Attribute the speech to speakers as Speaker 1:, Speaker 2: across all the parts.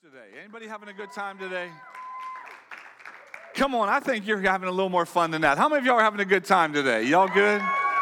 Speaker 1: today? Anybody having a good time today? Come on, I think you're having a little more fun than that. How many of y'all are having a good time today? Y'all good?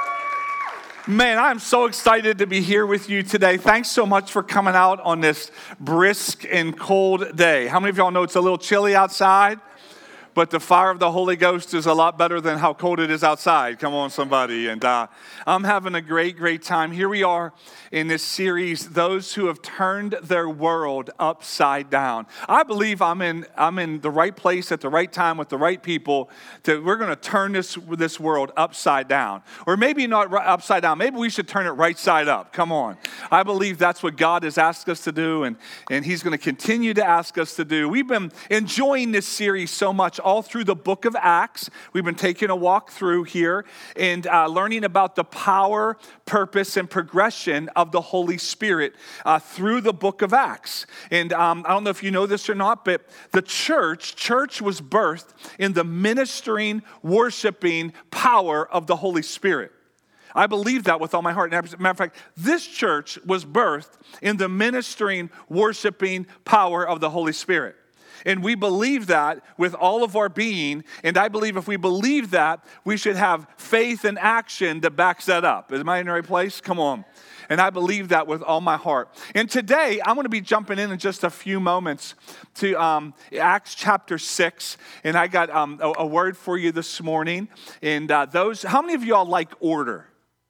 Speaker 1: Man, I'm so excited to be here with you today. Thanks so much for coming out on this brisk and cold day. How many of y'all know it's a little chilly outside? But the fire of the Holy Ghost is a lot better than how cold it is outside. Come on, somebody. And I'm having a great time. Here we are in this series, Those Who Have Turned Their World Upside Down. I believe I'm in the right place at the right time with the right people. We're going to turn this world upside down. Or maybe not upside down. Maybe we should turn it right side up. Come on. I believe that's what God has asked us to do, and He's going to continue to ask us to do. We've been enjoying this series so much all through the book of Acts. We've been taking a walk through here and learning about the power, purpose, and progression of the Holy Spirit through the book of Acts. And I don't know if you know this or not, but the church was birthed in the ministering, worshiping power of the Holy Spirit. I believe that with all my heart. As a matter of fact, this church was birthed in the ministering, worshiping power of the Holy Spirit. And we believe that with all of our being. And I believe if we believe that, we should have faith and action that backs that up. Am I in the right place? Come on. And I believe that with all my heart. And today, I'm going to be jumping in just a few moments to Acts chapter 6. And I got a word for you this morning. And how many of y'all like order?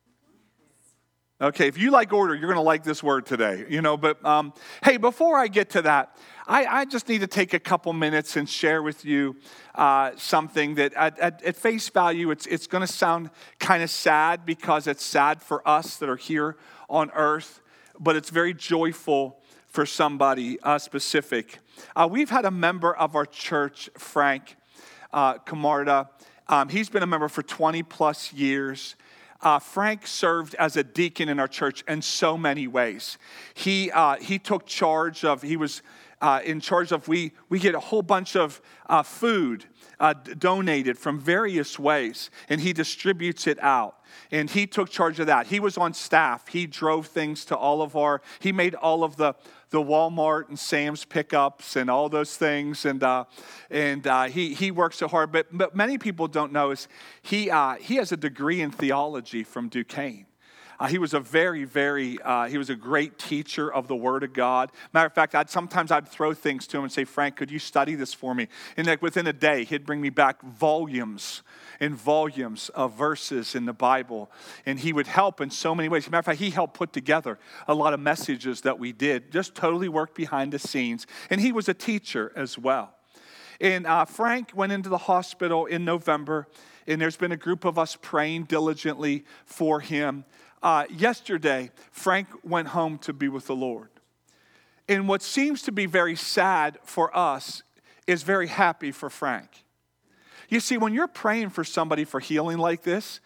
Speaker 1: Okay, if you like order, you're going to like this word today, But hey, before I get to that, I just need to take a couple minutes and share with you something that at face value, it's going to sound kind of sad because it's sad for us that are here on earth, but it's very joyful for somebody specific. We've had a member of our church, Frank Camarda. He's been a member for 20 plus years. Frank served as a deacon in our church in so many ways. He took charge of, he was in charge of, we get a whole bunch of food donated from various ways, and he distributes it out. And he took charge of that. He was on staff. He drove things to he made all of the Walmart and Sam's pickups and all those things. And he works so hard. But many people don't know is he has a degree in theology from Duquesne. He was a he was a great teacher of the Word of God. Matter of fact, sometimes I'd throw things to him and say, Frank, could you study this for me? And within a day, he'd bring me back volumes and volumes of verses in the Bible. And he would help in so many ways. As a matter of fact, he helped put together a lot of messages that we did, just totally worked behind the scenes. And he was a teacher as well. And Frank went into the hospital in November, and there's been a group of us praying diligently for him. Yesterday, Frank went home to be with the Lord. And what seems to be very sad for us is very happy for Frank. You see, when you're praying for somebody for healing like this,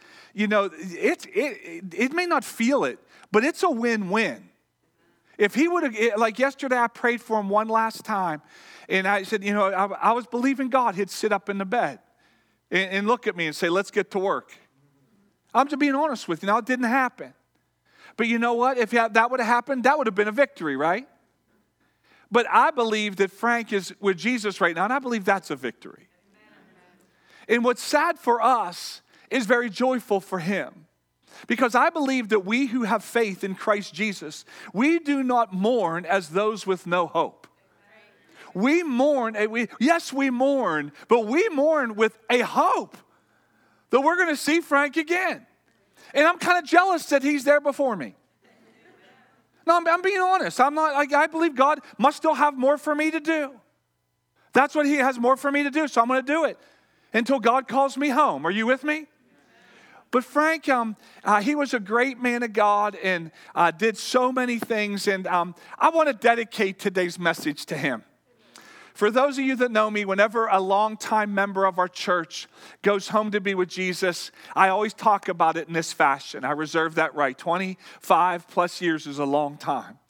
Speaker 1: it may not feel it, but it's a win-win. If he would have, like yesterday, I prayed for him one last time, and I said, I was believing God. He'd sit up in the bed and look at me and say, let's get to work. I'm just being honest with you. Now, it didn't happen. But you know what? If that would have happened, that would have been a victory, right? But I believe that Frank is with Jesus right now, and I believe that's a victory. And what's sad for us is very joyful for him. Because I believe that we who have faith in Christ Jesus, we do not mourn as those with no hope. We mourn, yes, we mourn, but we mourn with a hope that we're going to see Frank again. And I'm kind of jealous that he's there before me. No, I'm being honest. I believe God must still have more for me to do. That's what he has more for me to do, so I'm going to do it until God calls me home. Are you with me? But Frank, he was a great man of God and did so many things. And I want to dedicate today's message to him. For those of you that know me, whenever a longtime member of our church goes home to be with Jesus, I always talk about it in this fashion. I reserve that right. 25 plus years is a long time.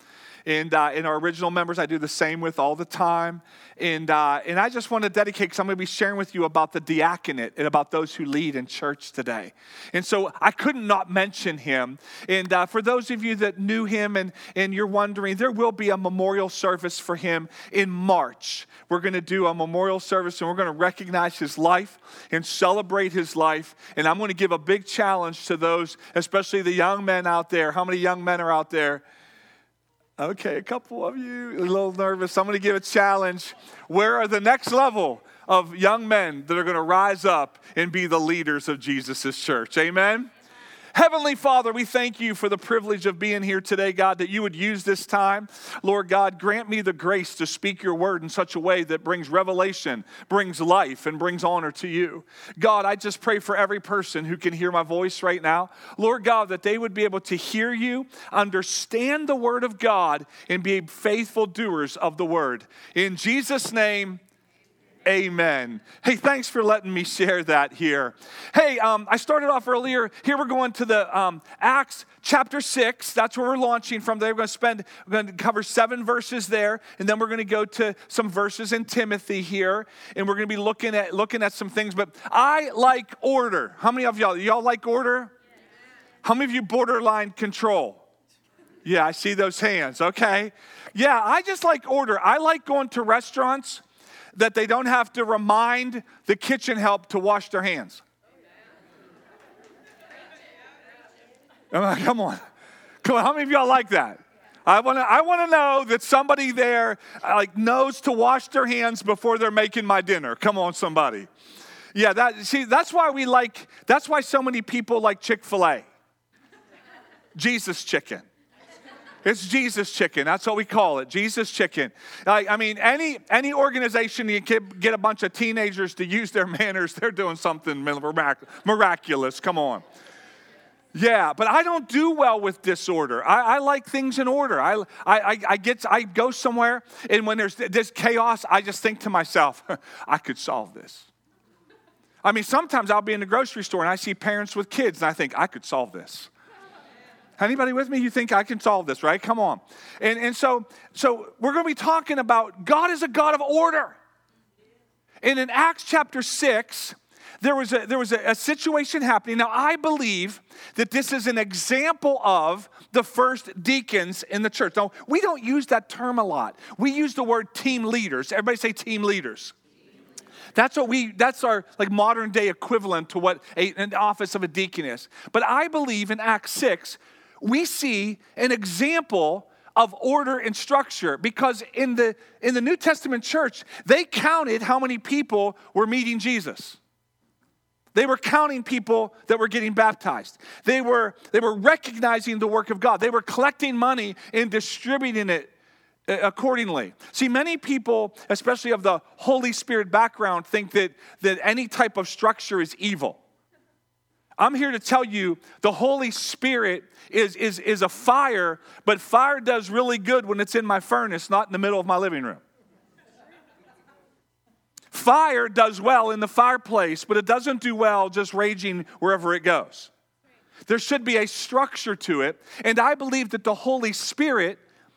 Speaker 1: And our original members, I do the same with all the time. And I just want to dedicate, because I'm going to be sharing with you about the diaconate and about those who lead in church today. And so I couldn't not mention him. And for those of you that knew him and you're wondering, there will be a memorial service for him in March. We're going to do a memorial service, and we're going to recognize his life and celebrate his life. And I'm going to give a big challenge to those, especially the young men out there. How many young men are out there? Okay, a couple of you, a little nervous. I'm going to give a challenge. Where are the next level of young men that are going to rise up and be the leaders of Jesus' church? Amen? Heavenly Father, we thank you for the privilege of being here today, God, that you would use this time. Lord God, grant me the grace to speak your word in such a way that brings revelation, brings life, and brings honor to you. God, I just pray for every person who can hear my voice right now. Lord God, that they would be able to hear you, understand the word of God, and be faithful doers of the word. In Jesus' name, amen. Hey, thanks for letting me share that here. Hey, I started off earlier. Here we're going to the Acts chapter 6. That's where we're launching from. We're going to cover 7 verses there, and then we're going to go to some verses in Timothy here, and we're going to be looking at some things. But I like order. How many of y'all like order? How many of you borderline control? Yeah, I see those hands. Okay. Yeah, I just like order. I like going to restaurants that they don't have to remind the kitchen help to wash their hands. Come on. How many of y'all like that? I want to know that somebody there knows to wash their hands before they're making my dinner. Come on, somebody. Yeah, that's why so many people like Chick-fil-A. Jesus chicken. It's Jesus chicken. That's what we call it, Jesus chicken. Any organization you can get a bunch of teenagers to use their manners, they're doing something miraculous. Come on. Yeah, but I don't do well with disorder. I like things in order. I go somewhere, and when there's this chaos, I just think to myself, I could solve this. Sometimes I'll be in the grocery store, and I see parents with kids, and I think, I could solve this. Anybody with me? You think I can solve this, right? Come on. And so we're going to be talking about God is a God of order. And in Acts chapter 6, there was a situation happening. Now, I believe that this is an example of the first deacons in the church. Now, we don't use that term a lot. We use the word team leaders. Everybody say team leaders. That's our modern day equivalent to what an office of a deacon is. But I believe in Acts 6, we see an example of order and structure, because in the New Testament church, they counted how many people were meeting Jesus. They were counting people that were getting baptized. They were recognizing the work of God. They were collecting money and distributing it accordingly. See, many people, especially of the Holy Spirit background, think that any type of structure is evil. I'm here to tell you the Holy Spirit is a fire, but fire does really good when it's in my furnace, not in the middle of my living room. Fire does well in the fireplace, but it doesn't do well just raging wherever it goes. There should be a structure to it, and I believe that the Holy Spirit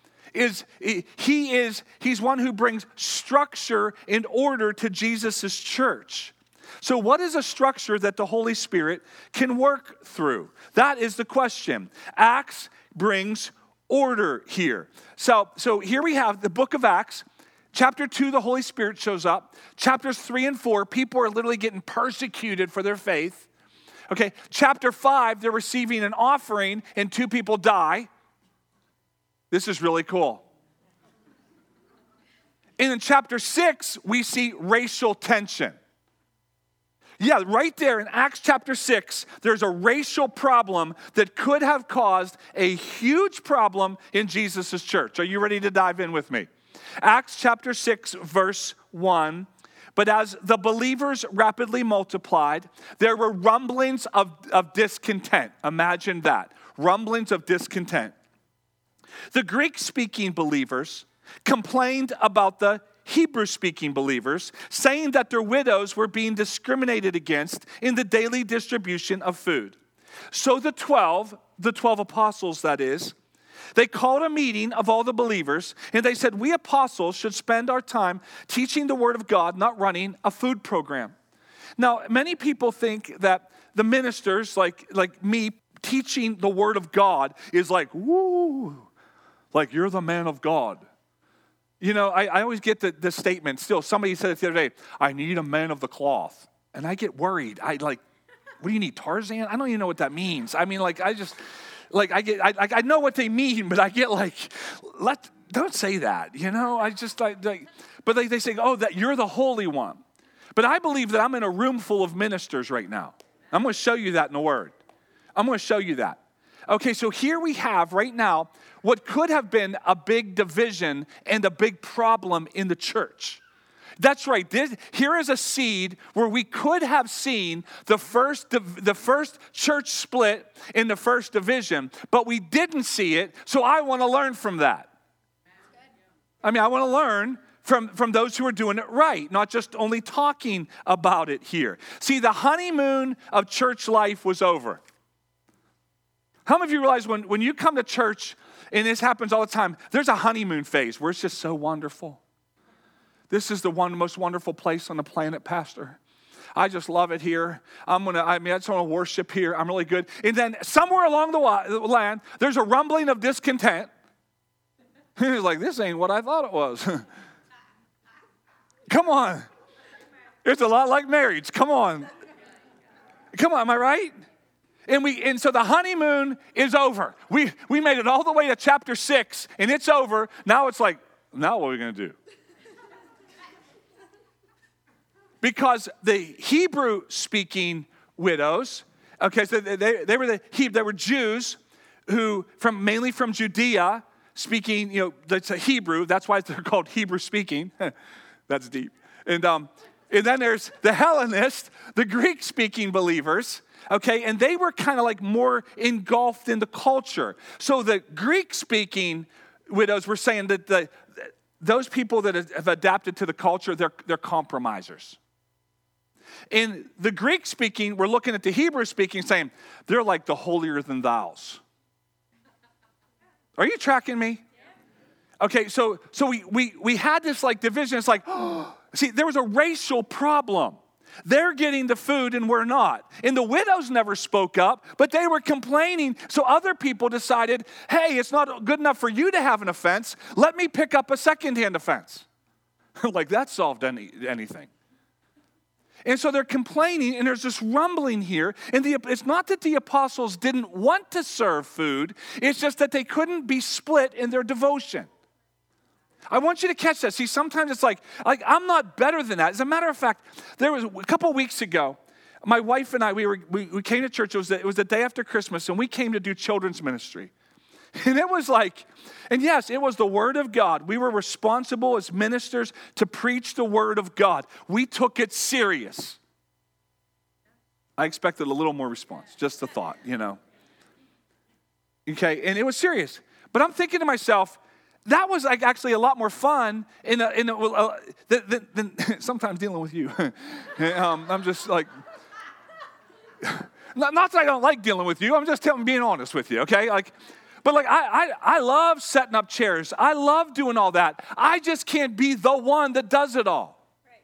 Speaker 1: he's one who brings structure and order to Jesus' church. So what is a structure that the Holy Spirit can work through? That is the question. Acts brings order here. So here we have the book of Acts. Chapter 2, the Holy Spirit shows up. Chapters 3 and 4, people are literally getting persecuted for their faith. Okay, chapter 5, they're receiving an offering and 2 people die. This is really cool. And in chapter 6, we see racial tension. Yeah, right there in Acts chapter 6, there's a racial problem that could have caused a huge problem in Jesus' church. Are you ready to dive in with me? Acts chapter 6, verse 1. But as the believers rapidly multiplied, there were rumblings of discontent. Imagine that. Rumblings of discontent. The Greek-speaking believers complained about the Hebrew-speaking believers, saying that their widows were being discriminated against in the daily distribution of food. So the 12 apostles, that is, They called a meeting of all the believers, and they said, we apostles should spend our time teaching the word of God, not running a food program. Now, many people think that the ministers, like me, teaching the word of God is like, woo, like you're the man of God. You know, I always get the statement still. Somebody said it the other day, I need a man of the cloth. And I get worried. What do you need, Tarzan? I don't even know what that means. I mean, I know what they mean, but I get don't say that, you know? But they say, oh, that you're the Holy One. But I believe that I'm in a room full of ministers right now. I'm going to show you that in the Word. I'm going to show you that. Okay, so here we have right now what could have been a big division and a big problem in the church. That's right. Here is a seed where we could have seen the first church split in the first division, but we didn't see it, so I want to learn from that. I want to learn from those who are doing it right, not just only talking about it here. See, the honeymoon of church life was over. How many of you realize when you come to church, and this happens all the time, there's a honeymoon phase where it's just so wonderful. This is the most wonderful place on the planet, Pastor. I just love it here. I just want to worship here. I'm really good. And then somewhere along the land, there's a rumbling of discontent. It's like, this ain't what I thought it was. Come on. It's a lot like marriage. Come on. Come on, am I right? And so the honeymoon is over. We made it all the way to chapter 6, and it's over. Now it's like, now what are we going to do? Because the Hebrew-speaking widows, okay, so they were Jews who mainly from Judea, speaking, that's a Hebrew. That's why they're called Hebrew-speaking. That's deep. And then there's the Hellenists, the Greek-speaking believers. Okay, and they were kind of like more engulfed in the culture. So the Greek-speaking widows were saying that those people that have adapted to the culture, they're compromisers. In the Greek-speaking, we're looking at the Hebrew-speaking saying, they're like the holier than thous. Are you tracking me? Okay, so we had this like division. It's like, see, there was a racial problem. They're getting the food and we're not. And the widows never spoke up, but they were complaining. So other people decided, hey, it's not good enough for you to have an offense. Let me pick up a secondhand offense. Like that solved anything. And so they're complaining, and there's this rumbling here. And it's not that the apostles didn't want to serve food. It's just that they couldn't be split in their devotion. I want you to catch that. See, sometimes it's like I'm not better than that. As a matter of fact, there was a couple of weeks ago, my wife and I, we came to church. It was the day after Christmas, and we came to do children's ministry. And it was like, and yes, it was the Word of God. We were responsible as ministers to preach the Word of God. We took it serious. I expected a little more response, just a thought, Okay, and it was serious. But I'm thinking to myself, that was like actually a lot more fun than sometimes dealing with you. I'm just like, not that I don't like dealing with you. I'm just being honest with you, okay? But I love setting up chairs. I love doing all that. I just can't be the one that does it all.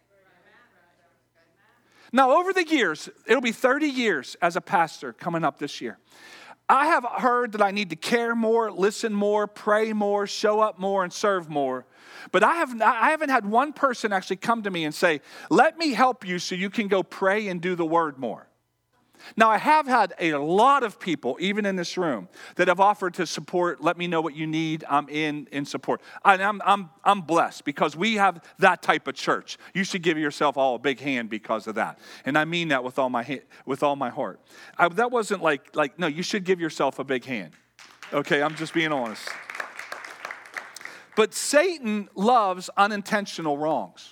Speaker 1: Now, over the years, it'll be 30 years as a pastor coming up this year. I have heard that I need to care more, listen more, pray more, show up more, and serve more. But I haven't had one person actually come to me and say, let me help you so you can go pray and do the Word more. Now, I have had a lot of people, even in this room, that have offered to support. Let me know what you need. I'm in support. I'm blessed because we have that type of church. You should give yourself all a big hand because of that, and I mean that with all my heart. That wasn't like no. You should give yourself a big hand. Okay, I'm just being honest. But Satan loves unintentional wrongs.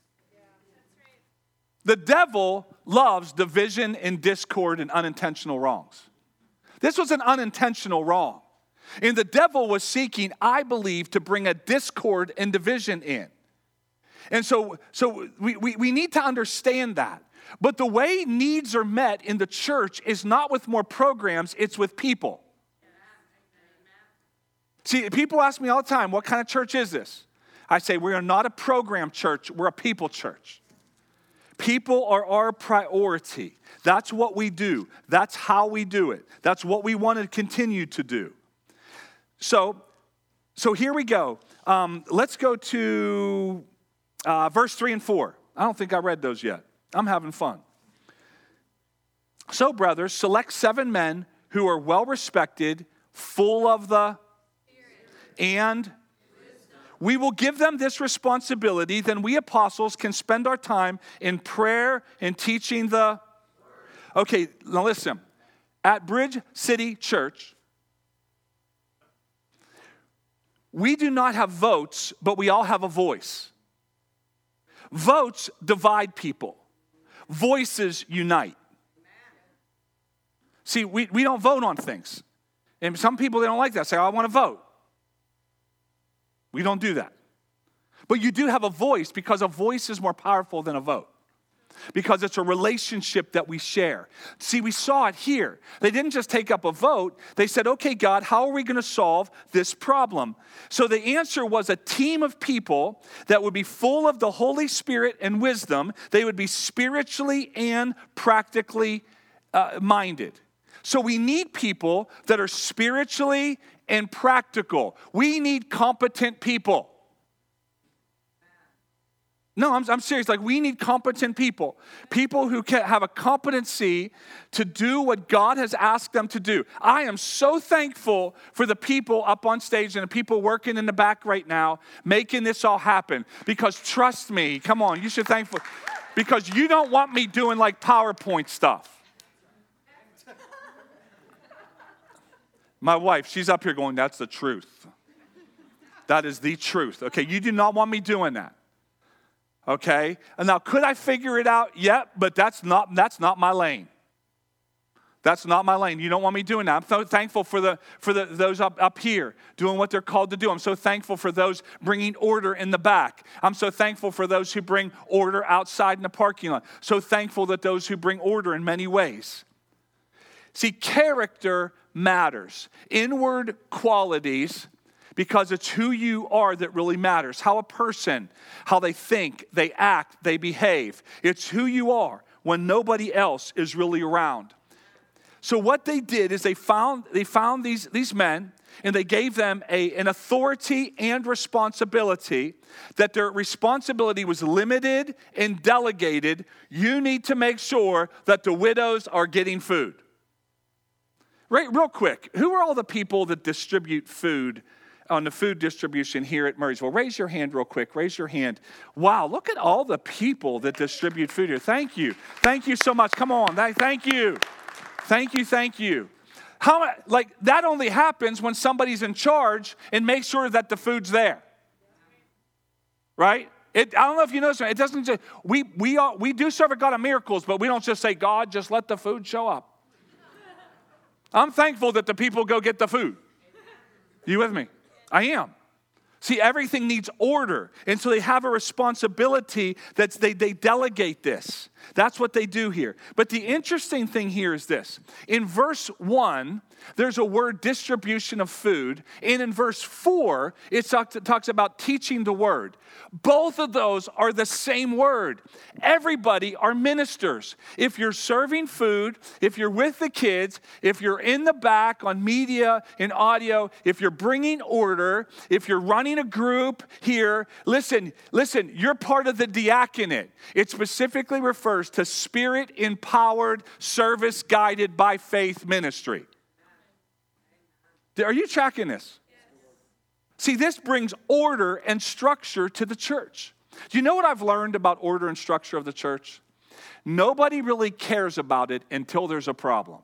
Speaker 1: The devil loves division and discord and unintentional wrongs. This was an unintentional wrong. And the devil was seeking, I believe, to bring a discord and division in. And so we need to understand that. But the way needs are met in the church is not with more programs, it's with people. See, people ask me all the time, what kind of church is this? I say, we are not a program church, we're a people church. People are our priority. That's what we do. That's how we do it. That's what we want to continue to do. So here we go. Let's go to verse 3 and 4. I don't think I read those yet. I'm having fun. So, brothers, select 7 men who are well respected, full of the and we will give them this responsibility. Then we apostles can spend our time in prayer and teaching the. Okay, now listen. At Bridge City Church, we do not have votes, but we all have a voice. Votes divide people. Voices unite. See, we don't vote on things. And some people, they don't like that. Say, I want to vote. We don't do that. But you do have a voice because a voice is more powerful than a vote. Because it's a relationship that we share. See, we saw it here. They didn't just take up a vote. They said, okay, God, how are we going to solve this problem? So the answer was a team of people that would be full of the Holy Spirit and wisdom. They would be spiritually and practically minded. So we need people that are spiritually and practical. We need competent people. No, I'm serious. Like, we need competent people. People who can have a competency to do what God has asked them to do. I am so thankful for the people up on stage and the people working in the back right now making this all happen. Because trust me, come on, you should thankful. Because you don't want me doing like PowerPoint stuff. My wife, she's up here going, that's the truth. That is the truth. Okay, you do not want me doing that. Okay? And now, could I figure it out? Yeah, but that's not my lane. That's not my lane. You don't want me doing that. I'm so thankful for those up here doing what they're called to do. I'm so thankful for those bringing order in the back. I'm so thankful for those who bring order outside in the parking lot. So thankful that those who bring order in many ways. See, character matters. Inward qualities, because it's who you are that really matters. How a person, how they think, they act, they behave. It's who you are when nobody else is really around. So what they did is they found these men, and they gave them an authority and responsibility, that their responsibility was limited and delegated. You need to make sure that the widows are getting food. Right, real quick, who are all the people that distribute food on the food distribution here at Murraysville? Raise your hand real quick. Raise your hand. Wow, look at all the people that distribute food here. Thank you. Thank you so much. Come on. Thank you. Thank you. That only happens when somebody's in charge and makes sure that the food's there. Right? I don't know if you notice, it doesn't just, we do serve a God of miracles, but we don't just say, God, just let the food show up. I'm thankful that the people go get the food. You with me? I am. See, everything needs order. And so they have a responsibility that they delegate this. That's what they do here. But the interesting thing here is this. In verse 1, there's a word distribution of food. And in verse 4, it talks about teaching the word. Both of those are the same word. Everybody are ministers. If you're serving food, if you're with the kids, if you're in the back on media and audio, if you're bringing order, if you're running a group here, listen, you're part of the diaconate. It specifically refers to spirit-empowered, service-guided by faith ministry. Are you tracking this? See, this brings order and structure to the church. Do you know what I've learned about order and structure of the church? Nobody really cares about it until there's a problem.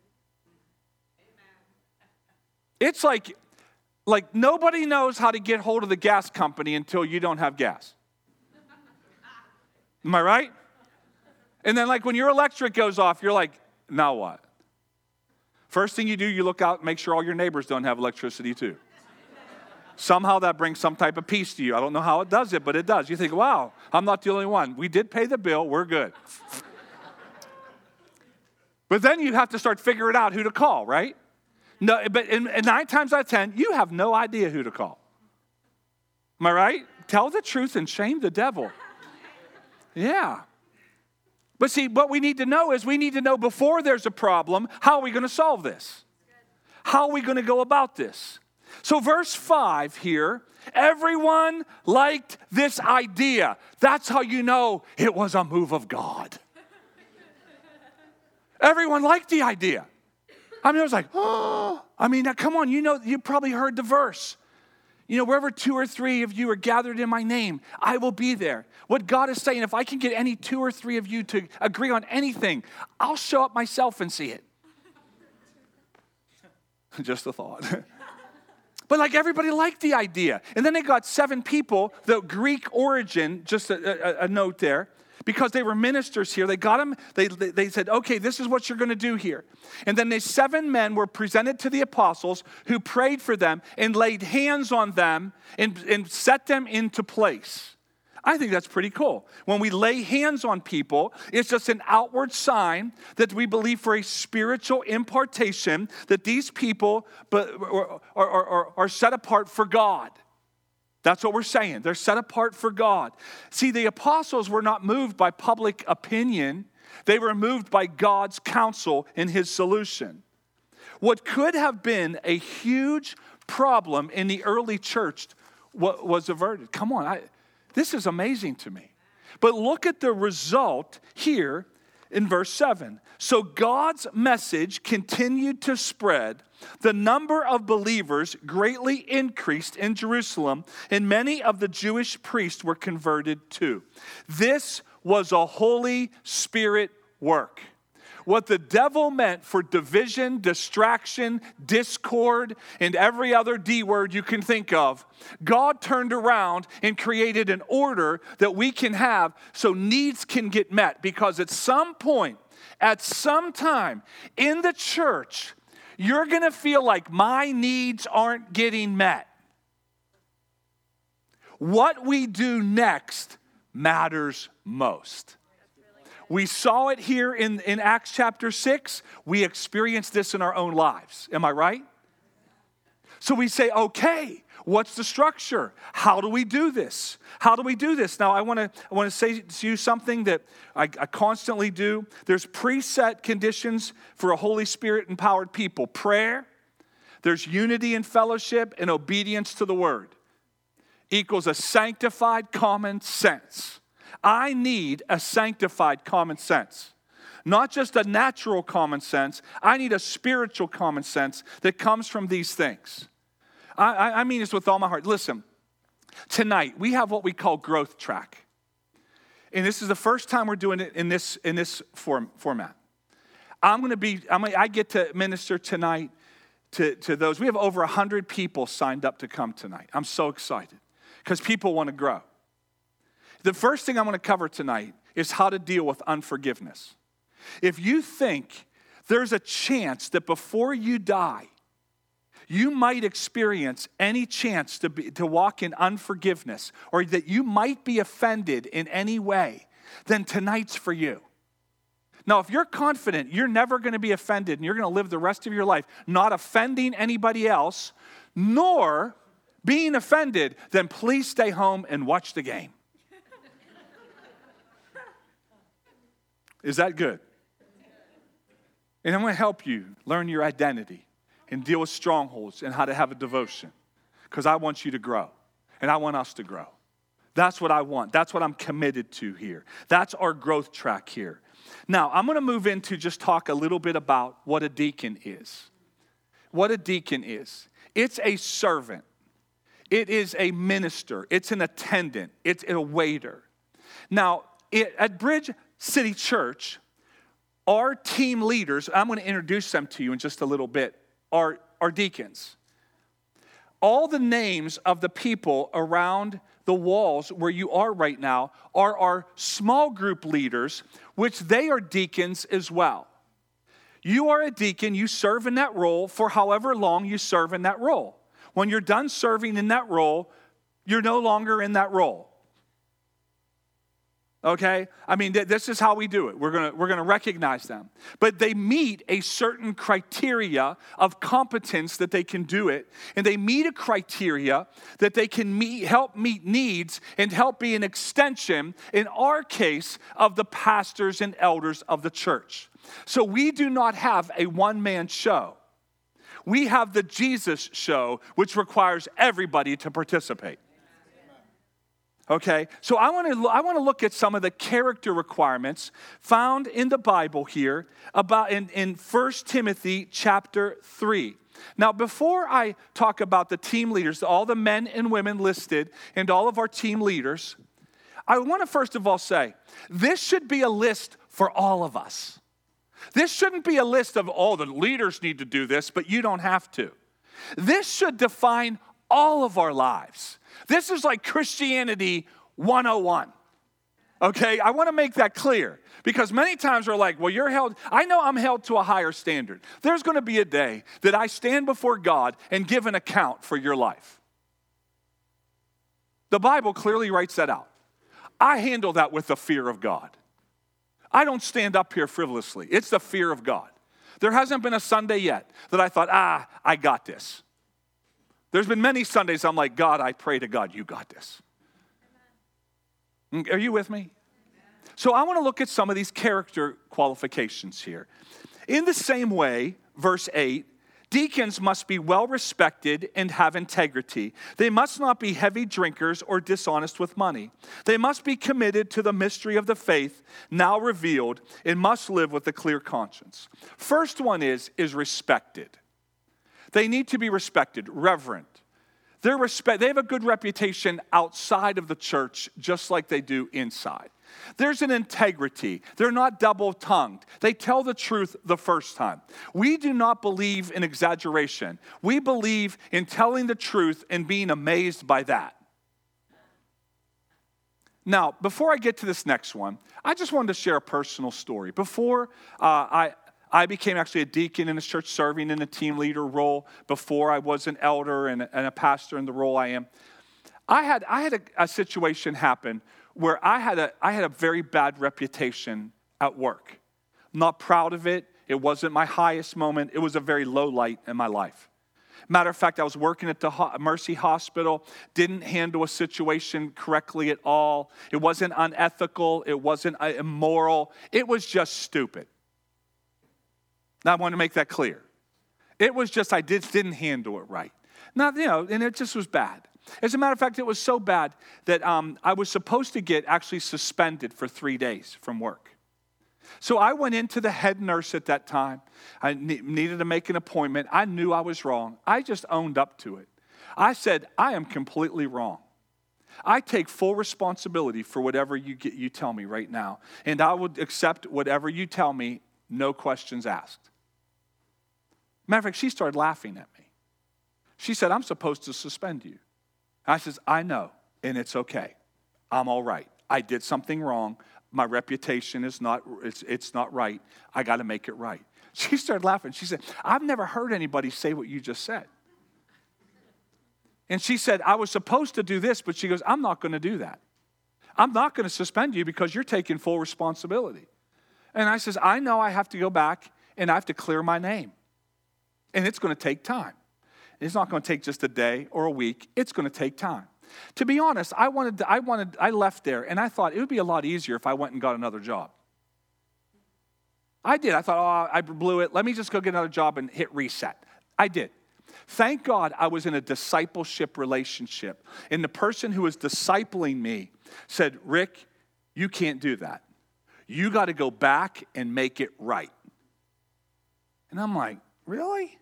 Speaker 1: It's like nobody knows how to get hold of the gas company until you don't have gas. Am I right? And then when your electric goes off, you're like, now what? First thing you do, you look out and make sure all your neighbors don't have electricity too. Somehow that brings some type of peace to you. I don't know how it does it, but it does. You think, wow, I'm not the only one. We did pay the bill. We're good. But then you have to start figuring out who to call, right? No, but and 9 times out of 10, you have no idea who to call. Am I right? Tell the truth and shame the devil. Yeah. But see, what we need to know is we need to know before there's a problem, how are we going to solve this? How are we going to go about this? So verse 5 here, everyone liked this idea. That's how you know it was a move of God. Everyone liked the idea. I mean, it was like, oh, I mean, now, come on, you probably heard the verse. Wherever 2 or 3 of you are gathered in my name, I will be there. What God is saying, if I can get any 2 or 3 of you to agree on anything, I'll show up myself and see it. Just a thought. But like everybody liked the idea. And then they got 7 people, the Greek origin, just a note there, because they were ministers here. They got them, they said, okay, this is what you're going to do here. And then these 7 men were presented to the apostles who prayed for them and laid hands on them and set them into place. I think that's pretty cool. When we lay hands on people, it's just an outward sign that we believe for a spiritual impartation that these people are set apart for God. That's what we're saying. They're set apart for God. See, the apostles were not moved by public opinion. They were moved by God's counsel and his solution. What could have been a huge problem in the early church was averted. Come on, this is amazing to me. But look at the result here in verse 7. So God's message continued to spread. The number of believers greatly increased in Jerusalem, and many of the Jewish priests were converted too. This was a Holy Spirit work. What the devil meant for division, distraction, discord, and every other D word you can think of, God turned around and created an order that we can have so needs can get met. Because at some point, at some time in the church, you're going to feel like my needs aren't getting met. What we do next matters most. We saw it here in Acts chapter 6. We experienced this in our own lives. Am I right? So we say, okay, what's the structure? How do we do this? How do we do this? Now, I want to say to you something that I constantly do. There's preset conditions for a Holy Spirit-empowered people. Prayer, there's unity and fellowship, and obedience to the word equals a sanctified common sense. I need a sanctified common sense. Not just a natural common sense. I need a spiritual common sense that comes from these things. I mean this with all my heart. Listen, tonight we have what we call Growth Track. And this is the first time we're doing it in this format. I get to minister tonight to those. We have over 100 people signed up to come tonight. I'm so excited because people want to grow. The first thing I'm going to cover tonight is how to deal with unforgiveness. If you think there's a chance that before you die, you might experience any chance to walk in unforgiveness, or that you might be offended in any way, then tonight's for you. Now, if you're confident you're never going to be offended and you're going to live the rest of your life not offending anybody else, nor being offended, then please stay home and watch the game. Is that good? And I'm going to help you learn your identity and deal with strongholds and how to have a devotion. Because I want you to grow. And I want us to grow. That's what I want. That's what I'm committed to here. That's our growth track here. Now, I'm going to move into just talk a little bit about what a deacon is. What a deacon is. It's a servant. It is a minister. It's an attendant. It's a waiter. Now, at Bridge City Church, our team leaders, I'm going to introduce them to you in just a little bit, are deacons. All the names of the people around the walls where you are right now are our small group leaders, which they are deacons as well. You are a deacon, you serve in that role for however long you serve in that role. When you're done serving in that role, you're no longer in that role. Okay? I mean, this is how we do it. We're gonna recognize them. But they meet a certain criteria of competence that they can do it. And they meet a criteria that they can help meet needs and help be an extension, in our case, of the pastors and elders of the church. So we do not have a one-man show. We have the Jesus show, which requires everybody to participate. Okay, so I want to look at some of the character requirements found in the Bible here about in 1 Timothy chapter 3. Now, before I talk about the team leaders, all the men and women listed and all of our team leaders, I want to first of all say, this should be a list for all of us. This shouldn't be a list of, oh, the leaders need to do this, but you don't have to. This should define all of our lives. This is like Christianity 101. Okay, I want to make that clear because many times we're like, well, I know I'm held to a higher standard. There's going to be a day that I stand before God and give an account for your life. The Bible clearly writes that out. I handle that with the fear of God. I don't stand up here frivolously. It's the fear of God. There hasn't been a Sunday yet that I thought, I got this. There's been many Sundays I'm like, God, I pray to God, you got this. Are you with me? So I want to look at some of these character qualifications here. In the same way, verse 8, deacons must be well respected and have integrity. They must not be heavy drinkers or dishonest with money. They must be committed to the mystery of the faith now revealed and must live with a clear conscience. First one is respected. They need to be respected, reverent. They have a good reputation outside of the church just like they do inside. There's an integrity. They're not double-tongued. They tell the truth the first time. We do not believe in exaggeration. We believe in telling the truth and being amazed by that. Now, before I get to this next one, I just wanted to share a personal story. Before I became actually a deacon in this church, serving in a team leader role before I was an elder and a pastor in the role I am. I had a situation happen where I had a very bad reputation at work. I'm not proud of it. It wasn't my highest moment. It was a very low light in my life. Matter of fact, I was working at the Mercy Hospital, didn't handle a situation correctly at all. It wasn't unethical. It wasn't immoral. It was just stupid. Now, I want to make that clear. It was just I didn't handle it right. Now, and it just was bad. As a matter of fact, it was so bad that I was supposed to get actually suspended for 3 days from work. So I went into the head nurse at that time. I needed to make an appointment. I knew I was wrong. I just owned up to it. I said, I am completely wrong. I take full responsibility for whatever you tell me right now. And I would accept whatever you tell me, no questions asked. Matter of fact, she started laughing at me. She said, I'm supposed to suspend you. I says, I know, and it's okay. I'm all right. I did something wrong. My reputation is not right. I got to make it right. She started laughing. She said, I've never heard anybody say what you just said. And she said, I was supposed to do this, but she goes, I'm not going to do that. I'm not going to suspend you because you're taking full responsibility. And I says, I know I have to go back and I have to clear my name. And it's going to take time. It's not going to take just a day or a week. It's going to take time. To be honest, I left there and I thought it would be a lot easier if I went and got another job. I did. I thought, I blew it. Let me just go get another job and hit reset. I did. Thank God I was in a discipleship relationship. And the person who was discipling me said, Rick, you can't do that. You got to go back and make it right. And I'm like, really?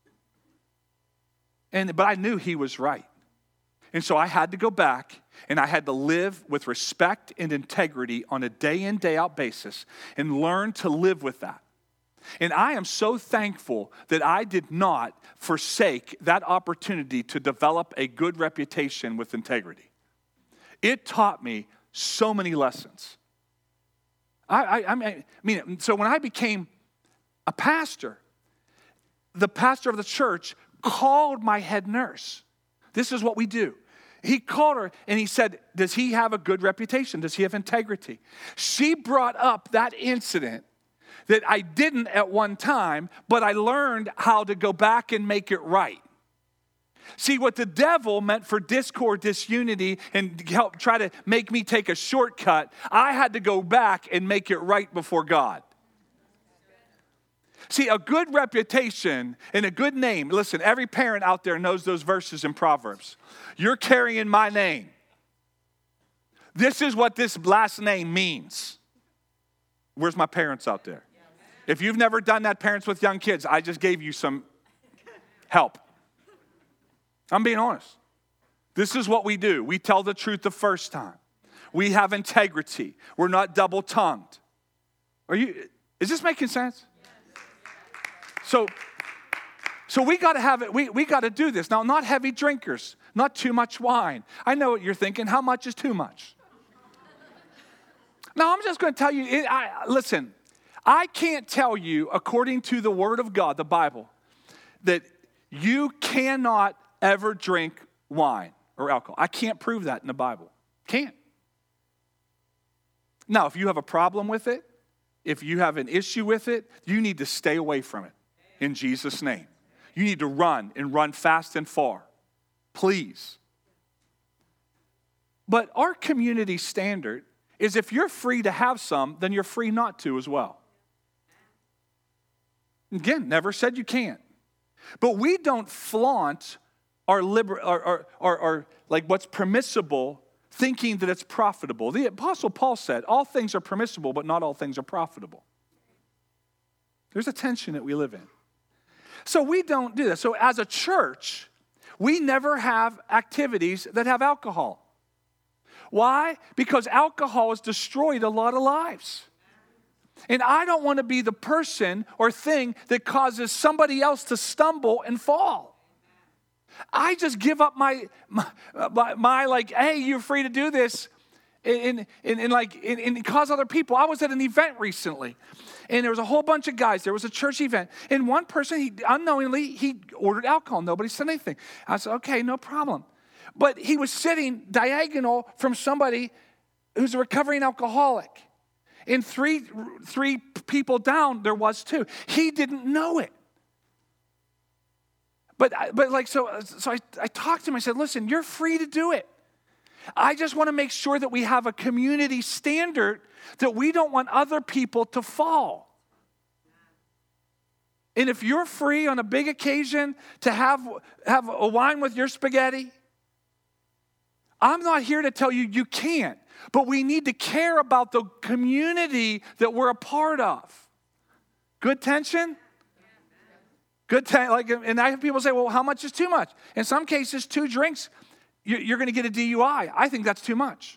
Speaker 1: But I knew he was right. And so I had to go back and I had to live with respect and integrity on a day in, day out basis and learn to live with that. And I am so thankful that I did not forsake that opportunity to develop a good reputation with integrity. It taught me so many lessons. I mean, so when I became a pastor, the pastor of the church called my head nurse. This is what we do. he called her and he said, does he have a good reputation? Does he have integrity? She brought up that incident that I didn't at one time, but I learned how to go back and make it right. See, what the devil meant for discord, disunity, and help try to make me take a shortcut, I had to go back and make it right before God. See, a good reputation and a good name. Listen, every parent out there knows those verses in Proverbs. You're carrying my name. This is what this last name means. Where's my parents out there? If you've never done that, parents with young kids, I just gave you some help. I'm being honest. This is what we do. We tell the truth the first time. We have integrity. We're not double-tongued. Is this making sense? So we got to have it. We got to do this. Now, not heavy drinkers, not too much wine. I know what you're thinking. How much is too much? Now, I'm just going to tell you, listen, I can't tell you, according to the Word of God, the Bible, that you cannot ever drink wine or alcohol. I can't prove that in the Bible. Can't. Now, if you have a problem with it, if you have an issue with it, you need to stay away from it in Jesus' name. You need to run and run fast and far. Please. But our community standard is if you're free to have some, then you're free not to as well. Again, never said you can't. But we don't flaunt our like what's permissible, thinking that it's profitable. The Apostle Paul said, all things are permissible, but not all things are profitable. There's a tension that we live in. So we don't do that. So as a church, we never have activities that have alcohol. Why? Because alcohol has destroyed a lot of lives. And I don't want to be the person or thing that causes somebody else to stumble and fall. I just give up my like, hey, you're free to do this, and cause other people. I was at an event recently, and there was a whole bunch of guys. There was a church event, and one person, he ordered alcohol. Nobody said anything. I said, okay, no problem. But he was sitting diagonal from somebody who's a recovering alcoholic. And three people down, there was two. He didn't know it. So I talked to him. I said, listen, you're free to do it. I just want to make sure that we have a community standard that we don't want other people to fall. And if you're free on a big occasion to have a wine with your spaghetti, I'm not here to tell you you can't. But we need to care about the community that we're a part of. Good tension? And I have people say, well, how much is too much? In some cases, 2 drinks, you're going to get a DUI. I think that's too much.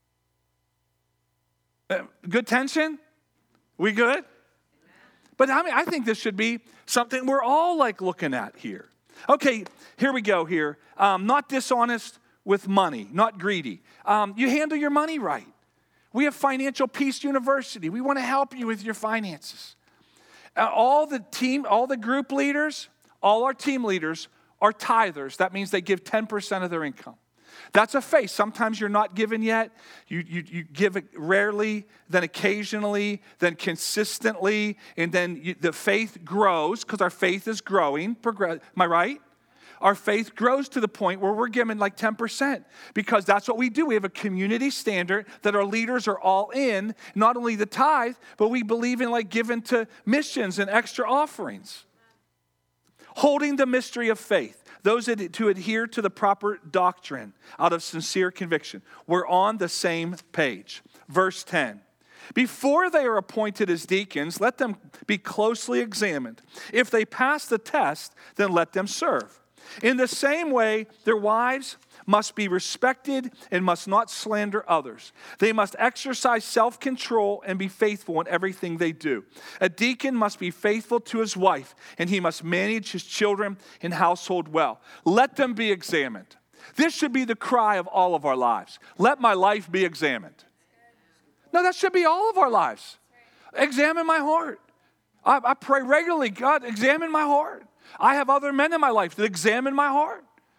Speaker 1: Good tension? We good? But I think this should be something we're all looking at here. Okay, here we go here. Not dishonest with money, not greedy. You handle your money right. We have Financial Peace University. We want to help you with your finances. All the group leaders, all our team leaders are tithers. That means they give 10% of their income. That's a faith. Sometimes you're not given yet. You give it rarely, then occasionally, then consistently, and then the faith grows because our faith is growing. Am I right? Our faith grows to the point where we're given 10% because that's what we do. We have a community standard that our leaders are all in, not only the tithe, but we believe in giving to missions and extra offerings. Holding the mystery of faith. Those to adhere to the proper doctrine out of sincere conviction. We're on the same page. Verse 10. Before they are appointed as deacons, let them be closely examined. If they pass the test, then let them serve. In the same way, their wives must be respected and must not slander others. They must exercise self-control and be faithful in everything they do. A deacon must be faithful to his wife, and he must manage his children and household well. Let them be examined. This should be the cry of all of our lives. Let my life be examined. No, that should be all of our lives. Examine my heart. I pray regularly, God, examine my heart. I have other men in my life that examine my heart.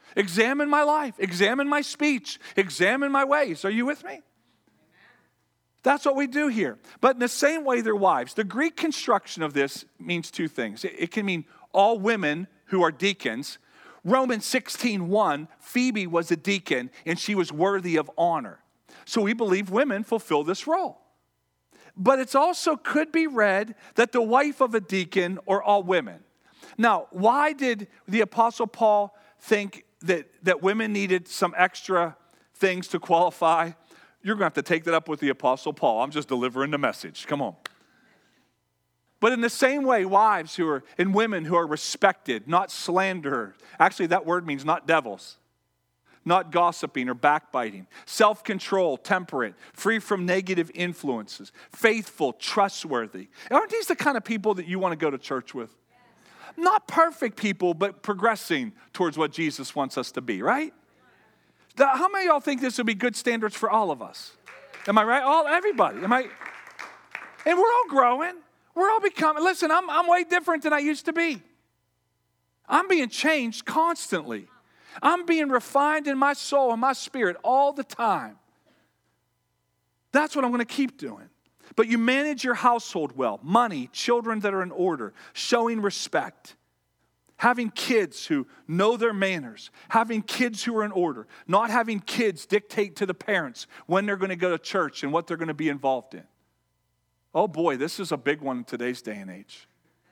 Speaker 1: Examine my life. Examine my speech. Examine my ways. Are you with me? That's what we do here. But in the same way, their wives. The Greek construction of this means two things. It can mean all women who are deacons. Romans 16:1, Phoebe was a deacon, and she was worthy of honor. So we believe women fulfill this role. But it also could be read that the wife of a deacon or all women. Now, why did the Apostle Paul think that women needed some extra things to qualify? You're going to have to take that up with the Apostle Paul. I'm just delivering the message. Come on. But in the same way, wives who are, and women who are respected, not slanderers. Actually, that word means not devils. Not gossiping or backbiting. Self-control, temperate, free from negative influences. Faithful, trustworthy. Aren't these the kind of people that you want to go to church with? Not perfect people, but progressing towards what Jesus wants us to be, right? How many of y'all think this would be good standards for all of us? Am I right? Everybody. And we're all growing. We're all becoming. Listen, I'm way different than I used to be. I'm being changed constantly. I'm being refined in my soul and my spirit all the time. That's what I'm going to keep doing. But you manage your household well. Money, children that are in order, showing respect. Having kids who know their manners. Having kids who are in order. Not having kids dictate to the parents when they're going to go to church and what they're going to be involved in. Oh boy, this is a big one in today's day and age.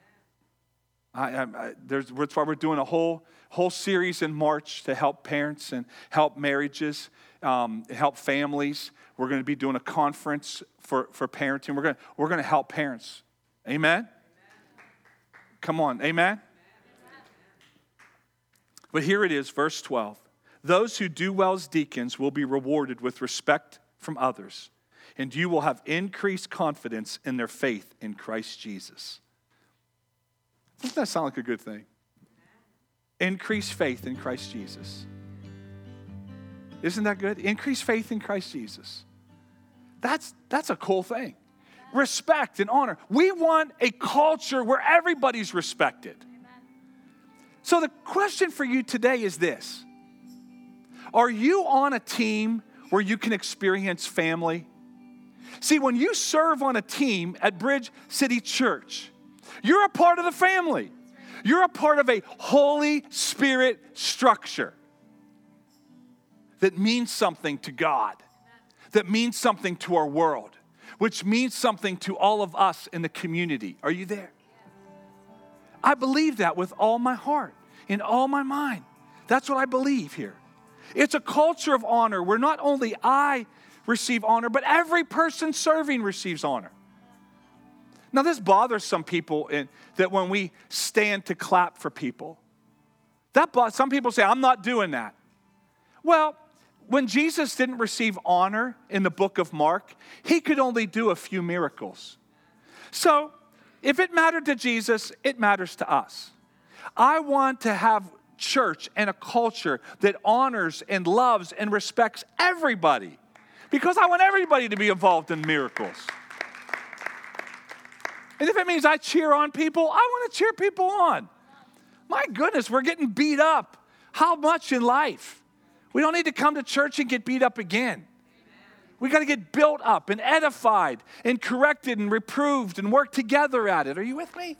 Speaker 1: That's why we're doing a whole series in March to help parents and help marriages, help families. We're going to be doing a conference for parenting. We're going to help parents. Amen? Come on, amen? But here it is, verse 12. Those who do well as deacons will be rewarded with respect from others, and you will have increased confidence in their faith in Christ Jesus. Doesn't that sound like a good thing? Increase faith in Christ Jesus. Isn't that good? Increase faith in Christ Jesus. That's a cool thing. Respect and honor. We want a culture where everybody's respected. So the question for you today is this. Are you on a team where you can experience family? See, when you serve on a team at Bridge City Church, you're a part of the family. You're a part of a Holy Spirit structure that means something to God, that means something to our world, which means something to all of us in the community. Are you there? I believe that with all my heart, in all my mind. That's what I believe here. It's a culture of honor where not only I receive honor, but every person serving receives honor. Now, this bothers some people that when we stand to clap for people. Some people say, I'm not doing that. Well, when Jesus didn't receive honor in the book of Mark, he could only do a few miracles. So, if it mattered to Jesus, it matters to us. I want to have church and a culture that honors and loves and respects everybody, because I want everybody to be involved in miracles. And if it means I cheer on people, I want to cheer people on. My goodness, we're getting beat up. How much in life? We don't need to come to church and get beat up again. We got to get built up and edified and corrected and reproved and work together at it. Are you with me?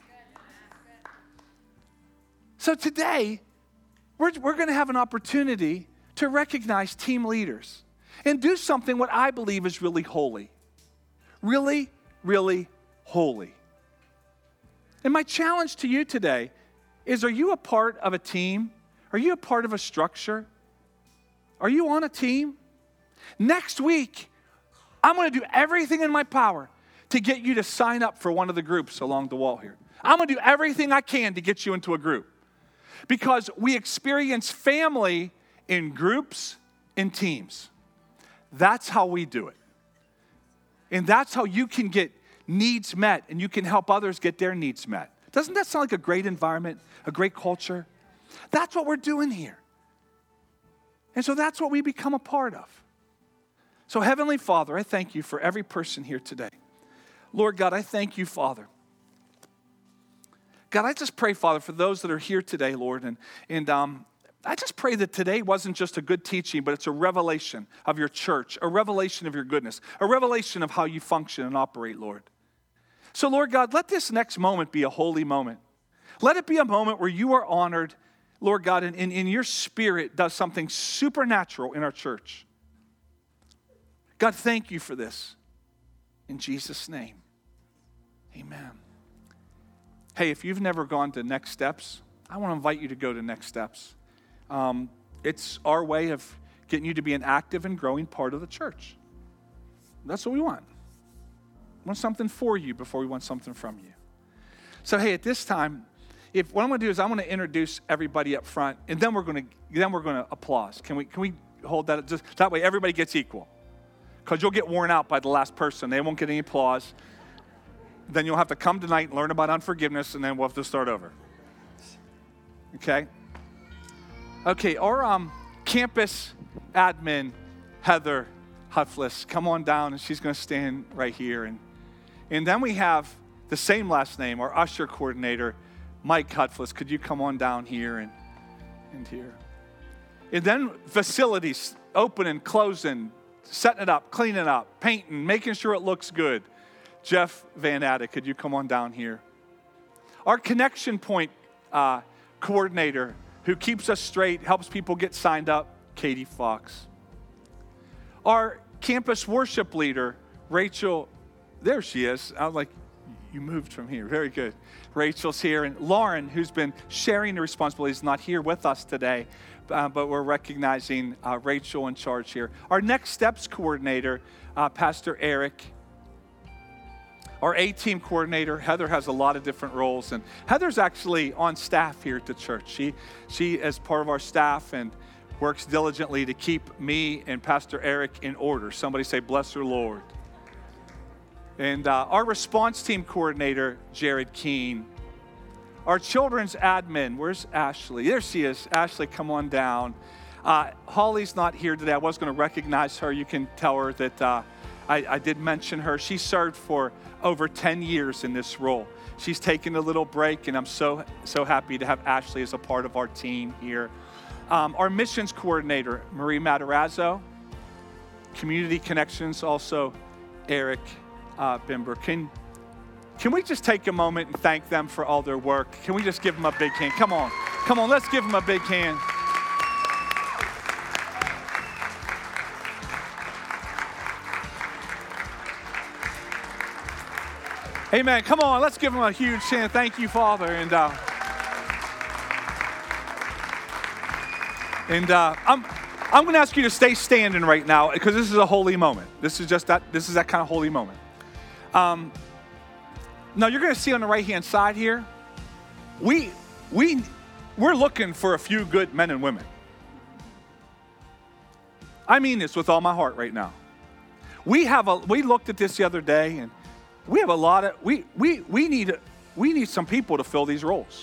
Speaker 1: So today, we're going to have an opportunity to recognize team leaders and do something what I believe is really holy. Really, really holy. And my challenge to you today is, are you a part of a team? Are you a part of a structure? Are you on a team? Next week, I'm going to do everything in my power to get you to sign up for one of the groups along the wall here. I'm going to do everything I can to get you into a group. Because we experience family in groups and teams. That's how we do it. And that's how you can get needs met and you can help others get their needs met. Doesn't that sound like a great environment, a great culture? That's what we're doing here. And so that's what we become a part of. So Heavenly Father, I thank you for every person here today. Lord God, I thank you, Father. God, I just pray, Father, for those that are here today, Lord, and I just pray that today wasn't just a good teaching, but it's a revelation of your church, a revelation of your goodness, a revelation of how you function and operate, Lord. So, Lord God, let this next moment be a holy moment. Let it be a moment where you are honored, Lord God, and in your spirit does something supernatural in our church. God, thank you for this. In Jesus' name, amen. Hey, if you've never gone to Next Steps, I want to invite you to go to Next Steps. It's our way of getting you to be an active and growing part of the church. That's what we want. We want something for you before we want something from you. So, hey, at this time, what I'm going to do is I'm going to introduce everybody up front, and then we're going to applause. Can we hold that? Just that way, everybody gets equal. Because you'll get worn out by the last person. They won't get any applause. Then you'll have to come tonight and learn about unforgiveness, and then we'll have to start over. Okay? Okay, our campus admin, Heather Hutflis, come on down, and she's going to stand right here. And then we have the same last name, our usher coordinator, Mike Hutflis. Could you come on down here and here? And then facilities, opening, closing, setting it up, cleaning it up, painting, making sure it looks good. Jeff Van Adde, could you come on down here? Our connection point coordinator who keeps us straight, helps people get signed up, Katie Fox. Our campus worship leader, Rachel, there she is. I was like, you moved from here. Very good. Rachel's here. And Lauren, who's been sharing the responsibilities, not here with us today, but we're recognizing Rachel in charge here. Our Next Steps coordinator, Pastor Eric. Our A-team coordinator, Heather, has a lot of different roles. And Heather's actually on staff here at the church. She is part of our staff and works diligently to keep me and Pastor Eric in order. Somebody say, bless her, Lord. And our response team coordinator, Jared Keene. Our children's admin, where's Ashley? There she is. Ashley, come on down. Holly's not here today. I was going to recognize her. You can tell her that I did mention her. She served for over 10 years in this role. She's taken a little break, and I'm so happy to have Ashley as a part of our team here. Our missions coordinator, Marie Matarazzo. Community Connections, also Eric Bimber. Can we just take a moment and thank them for all their work? Can we just give them a big hand? Come on, let's give them a big hand. Amen. Come on, let's give them a huge hand. Thank you, Father. And I'm going to ask you to stay standing right now because this is a holy moment. This is that kind of holy moment. Now you're going to see on the right-hand side here, we're looking for a few good men and women. I mean this with all my heart right now. We looked at this the other day, and we have a lot of we need some people to fill these roles.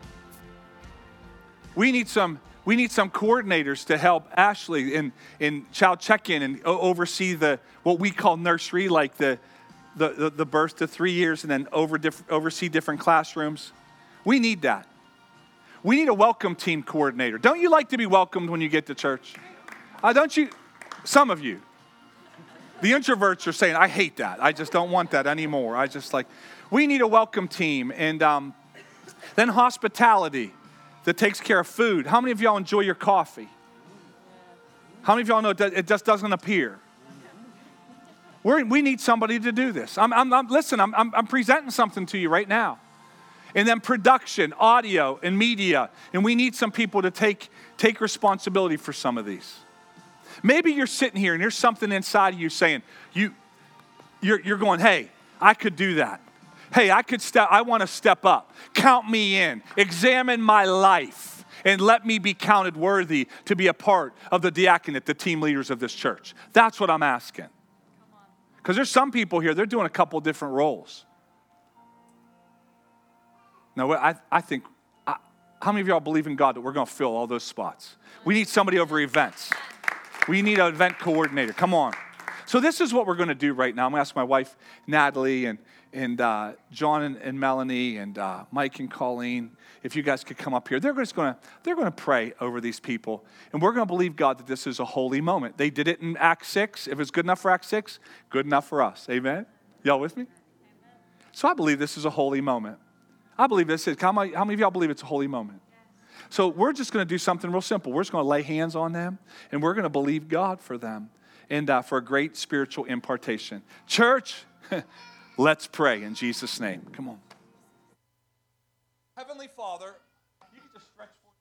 Speaker 1: We need some coordinators to help Ashley in child check-in and oversee what we call nursery, like the birth to 3 years, and then oversee different classrooms. We need that. We need a welcome team coordinator. Don't you like to be welcomed when you get to church? Don't you? Some of you. The introverts are saying, I hate that. I just don't want that anymore. We need a welcome team. And then hospitality that takes care of food. How many of y'all enjoy your coffee? How many of y'all know it just doesn't appear? We need somebody to do this. I'm presenting something to you right now. And then production, audio, and media. And we need some people to take responsibility for some of these. Maybe you're sitting here and there's something inside of you saying, you're going, hey, I could do that. Hey, I want to step up. Count me in. Examine my life and let me be counted worthy to be a part of the diaconate, the team leaders of this church. That's what I'm asking. Because there's some people here, they're doing a couple different roles. Now, I think, how many of y'all believe in God that we're going to fill all those spots? We need somebody over events. We need an event coordinator. Come on. So this is what we're going to do right now. I'm going to ask my wife, Natalie, and John and Melanie, and Mike and Colleen, if you guys could come up here. They're going to pray over these people. And we're going to believe, God, that this is a holy moment. They did it in Acts 6. If it's good enough for Acts 6, good enough for us. Amen? Y'all with me? So I believe this is a holy moment. I believe this is. How many of y'all believe it's a holy moment? So we're just going to do something real simple. We're just going to lay hands on them, and we're going to believe God for them and for a great spiritual impartation. Church, let's pray in Jesus' name. Come on. Heavenly Father, you can just stretch forward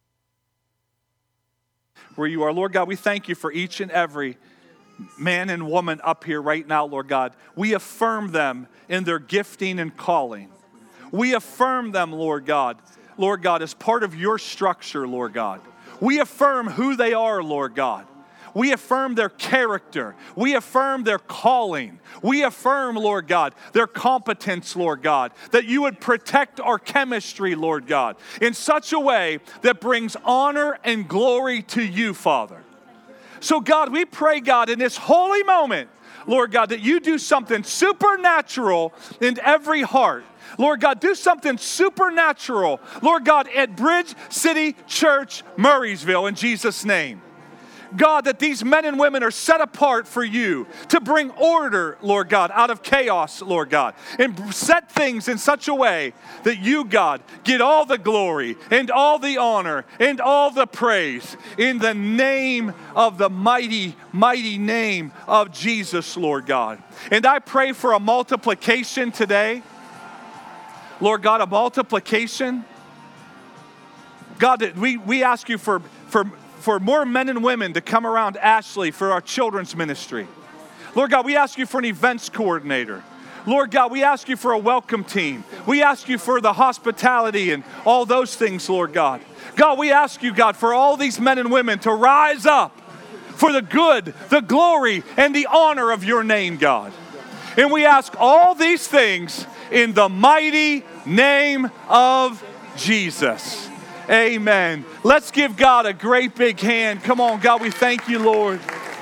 Speaker 1: where you are. Lord God, we thank you for each and every man and woman up here right now, Lord God. We affirm them in their gifting and calling. We affirm them, Lord God, as part of your structure, Lord God. We affirm who they are, Lord God. We affirm their character. We affirm their calling. We affirm, Lord God, their competence, Lord God, that you would protect our chemistry, Lord God, in such a way that brings honor and glory to you, Father. So, God, we pray, God, in this holy moment, Lord God, that you do something supernatural in every heart. Lord God, do something supernatural, Lord God, at Bridge City Church, Murraysville, in Jesus' name. God, that these men and women are set apart for you to bring order, Lord God, out of chaos, Lord God, and set things in such a way that you, God, get all the glory and all the honor and all the praise in the name of the mighty, mighty name of Jesus, Lord God. And I pray for a multiplication today. Lord God, a multiplication. God, that we ask you for more men and women to come around Ashley for our children's ministry. Lord God, we ask you for an events coordinator. Lord God, we ask you for a welcome team. We ask you for the hospitality and all those things, Lord God. God, we ask you, God, for all these men and women to rise up for the good, the glory, and the honor of your name, God. And we ask all these things in the mighty name of Jesus. Amen. Let's give God a great big hand. Come on, God, we thank you, Lord.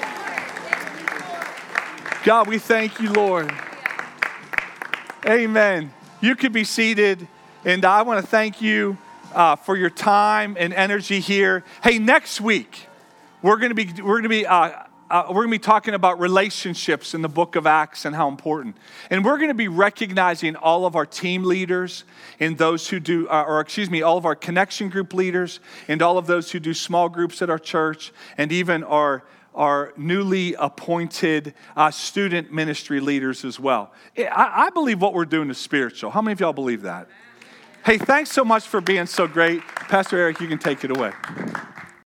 Speaker 1: God, we thank you, Lord. Amen. You can be seated, and I want to thank you for your time and energy here. Hey, next week we're going to be talking about relationships in the book of Acts and how important. And we're going to be recognizing all of our team leaders and those who do, all of our connection group leaders and all of those who do small groups at our church, and even our newly appointed student ministry leaders as well. I believe what we're doing is spiritual. How many of y'all believe that? Hey, thanks so much for being so great. Pastor Eric, you can take it away.